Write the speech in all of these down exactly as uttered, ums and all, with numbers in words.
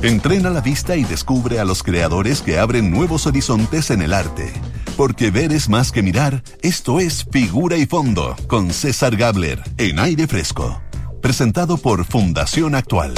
Entrena la vista y descubre a los creadores que abren nuevos horizontes en el arte. Porque ver es más que mirar. Esto es Figura y Fondo con César Gabler en Aire Fresco. Presentado por Fundación Actual.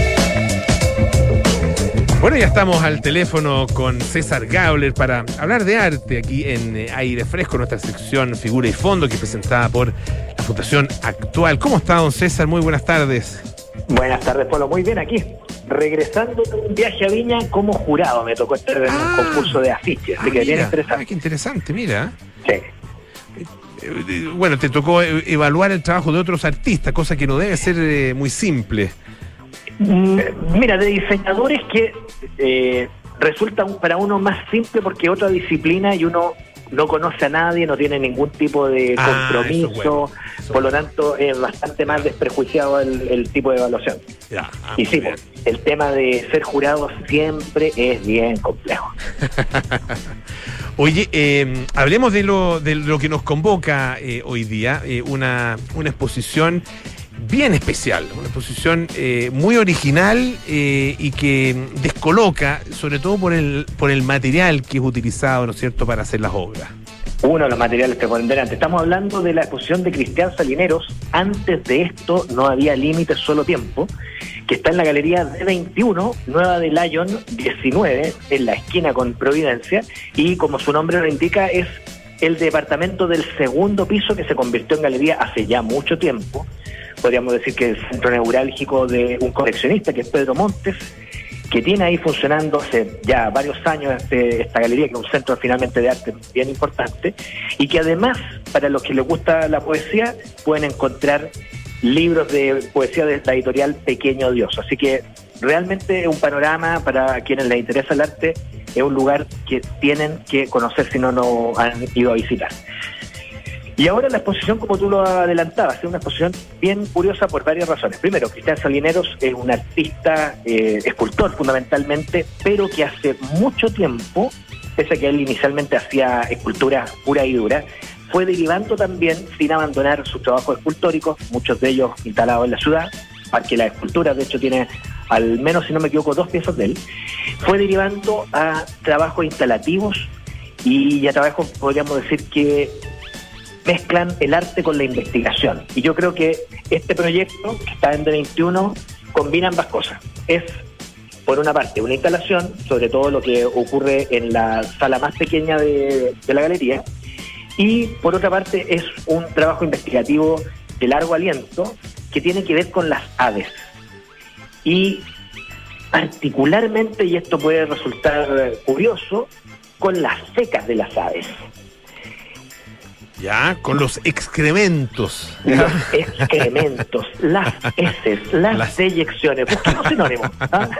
Bueno, ya estamos al teléfono con César Gabler para hablar de arte aquí en Aire Fresco, nuestra sección Figura y Fondo, que es presentada por la Fundación Actual. ¿Cómo está, don César? Muy buenas tardes. Buenas tardes, Polo. Muy bien, aquí. Regresando de un viaje a Viña como jurado, me tocó estar en Ah, un concurso de afiches, así ah, que mira, bien interesante. Ah, qué interesante, mira. Sí. Eh, Bueno, te tocó eh, evaluar el trabajo de otros artistas, cosa que no debe ser eh, muy simple. Mm, Mira, de diseñadores que eh, resulta un- para uno más simple porque es otra disciplina y uno no conoce a nadie, no tiene ningún tipo de Ah, compromiso, eso es bueno, eso por lo es bueno. tanto es bastante más desprejuiciado el, el tipo de evaluación. Ya, ah, Y muy sí, bien. pues, el tema de ser jurado siempre es bien complejo. Oye, eh, hablemos de lo, de lo que nos convoca eh, hoy día, eh, una, una exposición bien especial, una exposición eh, muy original eh, y que descoloca, sobre todo por el, por el material que es utilizado, ¿no es cierto?, para hacer las obras. Uno de los materiales preponderantes. Estamos hablando de la exposición de Cristian Salineros. Antes de esto no había límites, solo tiempo, que está en la Galería D veintiuno, Nueva de Lyon diecinueve, en la esquina con Providencia, y como su nombre lo indica, es el departamento del segundo piso que se convirtió en galería hace ya mucho tiempo. Podríamos decir que es el centro neurálgico de un coleccionista, que es Pedro Montes, que tiene ahí funcionando hace ya varios años este, esta galería, que es un centro finalmente de arte bien importante, y que además, para los que les gusta la poesía, pueden encontrar libros de poesía de la editorial Pequeño Dios. Así que realmente es un panorama para quienes les interesa el arte, es un lugar que tienen que conocer si no no han ido a visitar. Y ahora la exposición, como tú lo adelantabas, es una exposición bien curiosa por varias razones. Primero, Cristian Salineros es un artista, eh, escultor fundamentalmente, pero que hace mucho tiempo, pese a que él inicialmente hacía escultura pura y dura, fue derivando también, sin abandonar sus trabajos escultóricos, muchos de ellos instalados en la ciudad, Parque de las Esculturas, de hecho tiene al menos, si no me equivoco, dos piezas de él, fue derivando a trabajos instalativos y a trabajos, podríamos decir que mezclan el arte con la investigación. Y yo creo que este proyecto, que está en D veintiuno, combina ambas cosas. Es, por una parte, una instalación sobre todo lo que ocurre en la sala más pequeña de, de la galería, y por otra parte es un trabajo investigativo de largo aliento que tiene que ver con las aves. Y particularmente, y esto puede resultar curioso, con las fecas de las aves. Ya, con los excrementos. Los excrementos, las heces, las, Las- deyecciones. Busquemos sinónimos. ¿Ah?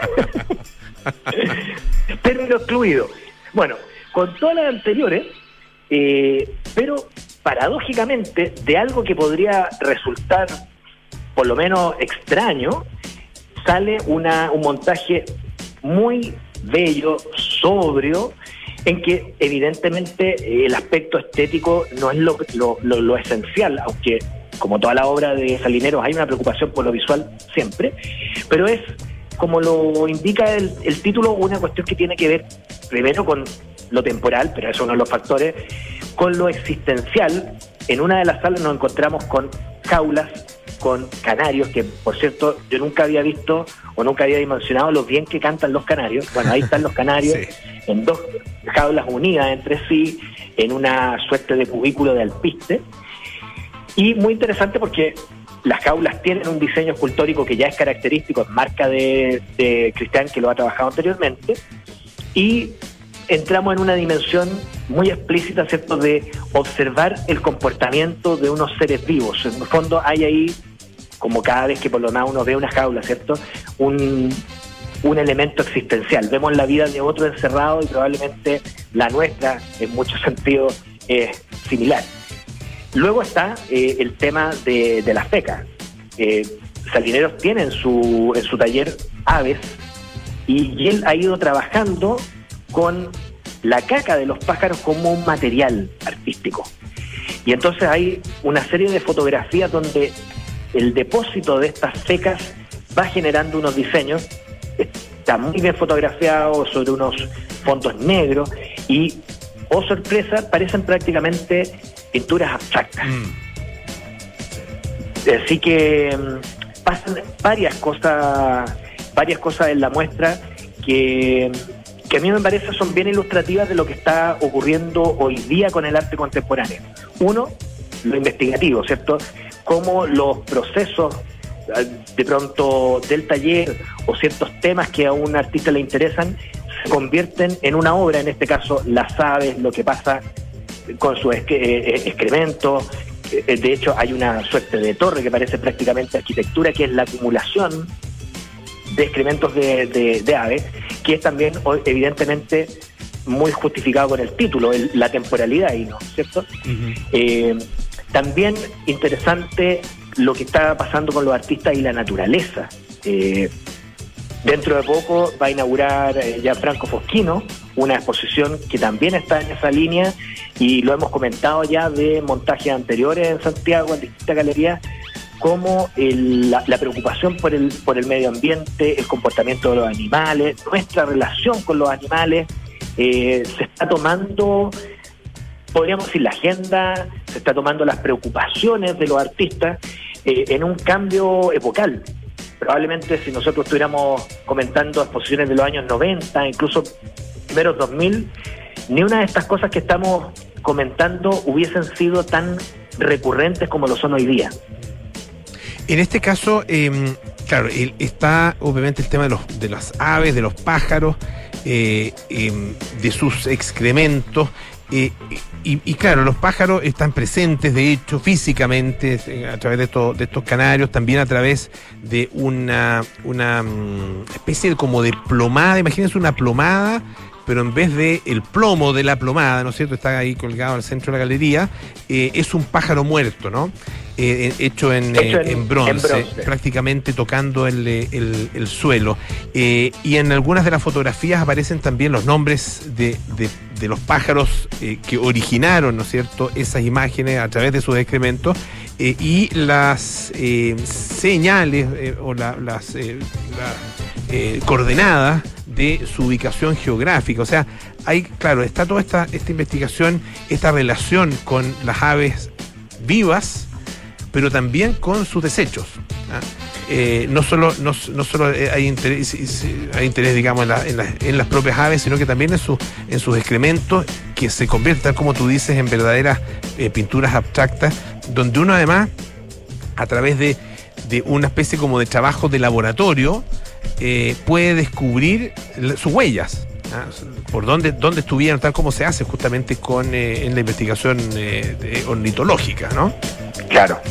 Término excluido. Bueno, con todas las anteriores, eh, pero paradójicamente, de algo que podría resultar por lo menos extraño, sale una, un montaje muy bello, sobrio, en que evidentemente eh, el aspecto estético no es lo, lo, lo, lo esencial, aunque como toda la obra de Salineros hay una preocupación por lo visual siempre, pero es, como lo indica el, el título, una cuestión que tiene que ver primero con lo temporal, pero eso es uno de los factores, con lo existencial. En una de las salas nos encontramos con jaulas, con canarios, que por cierto yo nunca había visto o nunca había dimensionado lo bien que cantan los canarios. Bueno, ahí están los canarios, Sí. en dos jaulas unidas entre sí, en una suerte de cubículo de alpiste. Y muy interesante porque las jaulas tienen un diseño escultórico que ya es característico, es marca de, de Cristian, que lo ha trabajado anteriormente, y entramos en una dimensión muy explícita, ¿cierto?, de observar el comportamiento de unos seres vivos. En el fondo hay ahí, como cada vez que por lo menos uno ve una jaula, ¿cierto?, un, un elemento existencial. Vemos la vida de otro encerrado y probablemente la nuestra, en muchos sentidos, es similar. Luego está eh, el tema de, de las fecas. Eh, Salineros tiene en su, en su taller aves, y, y él ha ido trabajando con la caca de los pájaros como un material artístico. Y entonces hay una serie de fotografías donde el depósito de estas fecas va generando unos diseños está muy bien fotografiado sobre unos fondos negros y, oh sorpresa, parecen prácticamente pinturas abstractas. Mm. Así que pasan varias cosas, varias cosas en la muestra que, que a mí me parece son bien ilustrativas de lo que está ocurriendo hoy día con el arte contemporáneo. Uno, lo investigativo, ¿cierto? Cómo los procesos de pronto del taller o ciertos temas que a un artista le interesan se convierten en una obra, en este caso las aves, lo que pasa con sus excrementos. De hecho, hay una suerte de torre que parece prácticamente arquitectura, que es la acumulación de excrementos de, de, de aves, que es también evidentemente muy justificado con el título, el, la temporalidad, y no, ¿cierto? Uh-huh. Eh, también interesante lo que está pasando con los artistas y la naturaleza. Eh, dentro de poco va a inaugurar eh, Gianfranco Foschino una exposición que también está en esa línea, y lo hemos comentado ya de montajes anteriores en Santiago, en distintas galerías, como el, la, la preocupación por el, por el medio ambiente, el comportamiento de los animales, nuestra relación con los animales, eh, se está tomando, podríamos decir, la agenda, se está tomando las preocupaciones de los artistas eh, en un cambio epocal. Probablemente si nosotros estuviéramos comentando exposiciones de los años noventa, incluso primeros dos mil, ni una de estas cosas que estamos comentando hubiesen sido tan recurrentes como lo son hoy día. En este caso, eh, claro, el, está obviamente el tema de los de las aves, de los pájaros, eh, eh, de sus excrementos, eh, y, y claro, los pájaros están presentes, de hecho, físicamente, a través de, esto, de estos canarios, también a través de una, una um, especie de, como de plomada. Imagínense una plomada, pero en vez de el plomo de la plomada, ¿no es cierto?, está ahí colgado al centro de la galería, eh, es un pájaro muerto, ¿no? Eh, hecho, en, hecho en, en, bronce, en bronce, prácticamente tocando el, el, el suelo. Eh, y en algunas de las fotografías aparecen también los nombres de, de, de los pájaros eh, que originaron, ¿no es cierto?, esas imágenes a través de sus excrementos, eh, y las eh, señales eh, o la, las eh, la, eh, coordenadas de su ubicación geográfica. O sea, hay, claro, está toda esta, esta investigación, esta relación con las aves vivas, pero también con sus desechos. ¿Ah? Eh, no solo no, no solo hay interés, hay interés digamos, en, la, en, la, en las propias aves, sino que también en, su, en sus excrementos, que se convierten, como tú dices, en verdaderas eh, pinturas abstractas, donde uno además, a través de, de una especie como de trabajo de laboratorio, eh, puede descubrir sus huellas. ¿Ah? Por dónde, dónde estuvieron, tal como se hace justamente con eh, en la investigación eh, de, ornitológica, ¿no? Claro,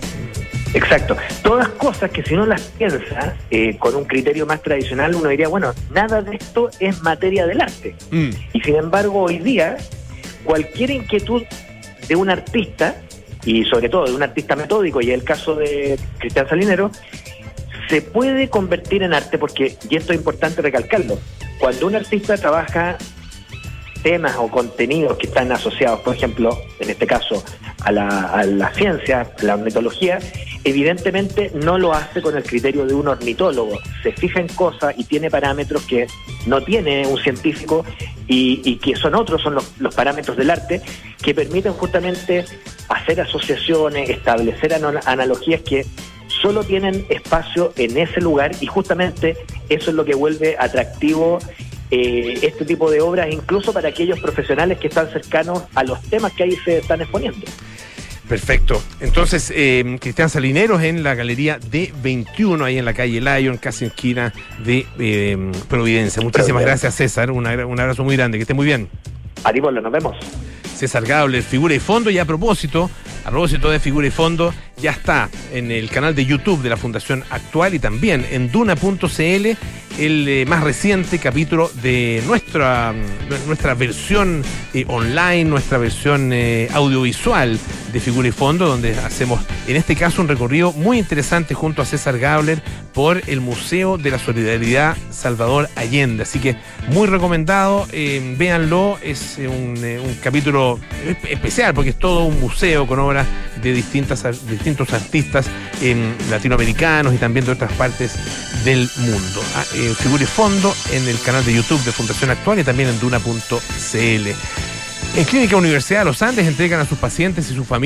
exacto. Todas cosas que si uno las piensa eh, con un criterio más tradicional, uno diría, bueno, nada de esto es materia del arte. Mm. Y sin embargo, hoy día, cualquier inquietud de un artista, y sobre todo de un artista metódico, y es el caso de Cristian Salinero, se puede convertir en arte, porque, y esto es importante recalcarlo, cuando un artista trabaja temas o contenidos que están asociados, por ejemplo, en este caso, a la, a la ciencia, a la ornitología, evidentemente no lo hace con el criterio de un ornitólogo. Se fija en cosas y tiene parámetros que no tiene un científico y, y que son otros, son los, los parámetros del arte, que permiten justamente hacer asociaciones, establecer analogías que solo tienen espacio en ese lugar, y justamente eso es lo que vuelve atractivo eh, este tipo de obras, incluso para aquellos profesionales que están cercanos a los temas que ahí se están exponiendo. Perfecto. Entonces, eh, Cristian Salineros en la Galería D veintiuno, ahí en la calle Lyon, casi en esquina de eh, Providencia. Muchísimas gracias, César. Una, un abrazo muy grande. Que esté muy bien. A ti, Pablo, nos vemos. César Gabler, Figura y Fondo. Y a propósito, a propósito de Figura y Fondo, ya está en el canal de YouTube de la Fundación Actual y también en duna punto c l el eh, más reciente capítulo de nuestra, nuestra versión eh, online, nuestra versión eh, audiovisual de Figura y Fondo, donde hacemos en este caso un recorrido muy interesante junto a César Gabler por el Museo de la Solidaridad Salvador Allende. Así que muy recomendado, eh, véanlo, es un, eh, un capítulo especial porque es todo un museo con obras de distintas, de distintos artistas eh, latinoamericanos y también de otras partes del mundo. Ah, eh, Figura y Fondo en el canal de YouTube de Fundación Actual y también en duna punto c l. En Clínica Universidad de los Andes entregan a sus pacientes y sus familias